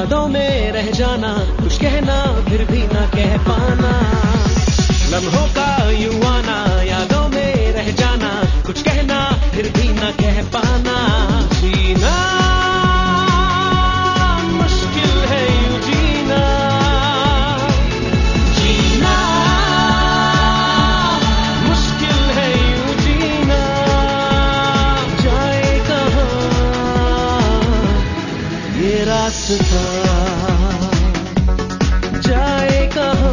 यादों में रह जाना, कुछ कहना फिर भी ना कह पाना, लम्हों का यूं आना, यादों में रह जाना, कुछ कहना फिर भी ना कह पाना, जीना मुश्किल है यूं जीना, जीना मुश्किल है यूं जीना, जाए कहाँ ये रास्ता, जाए कहाँ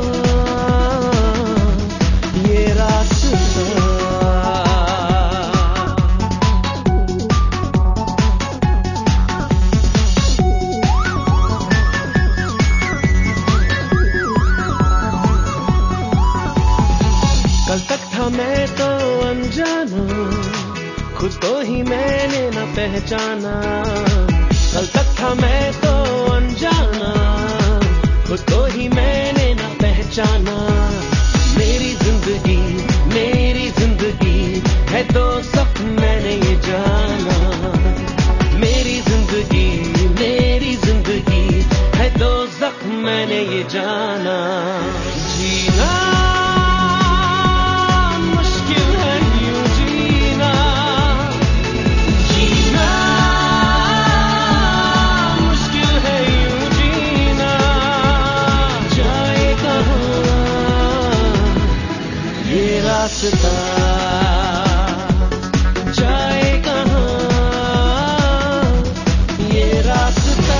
ये रास्ता। कल तक था मैं तो अनजाना, खुद को ही मैंने न पहचाना, कल तक था मैं तो अनजाना, खुद को ही मैंने न पहचाना, मेरी जिंदगी है तो सब मैंने ये जाना, मेरी जिंदगी है तो जख्म मैंने ये जाना, जीना मुश्किल है यूं जीना, जीना मुश्किल है यूं जीना, जाए कहाँ ये रास्ता, जाए कहाँ ये रास्ता।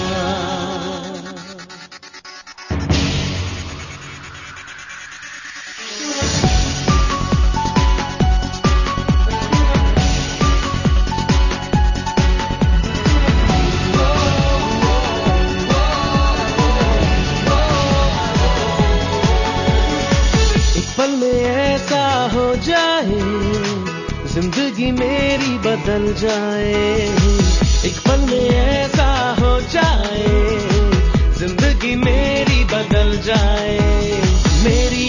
पल में ऐसा हो जाए जिंदगी मेरी बदल जाए, एक पल में ऐसा हो जाए जिंदगी मेरी बदल जाए, मेरी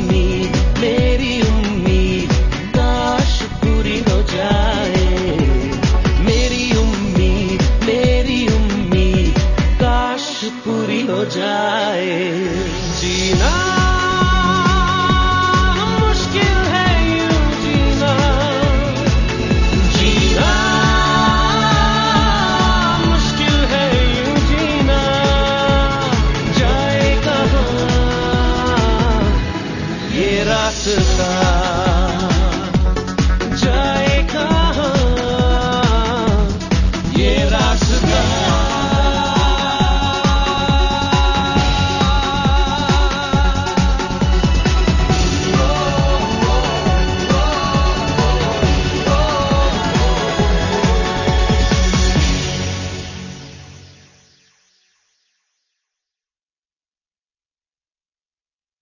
उम्मीद काश पूरी हो जाए, मेरी उम्मीद काश पूरी हो जाए, जीना रास्ता, जाए कहाँ ये रास्ता।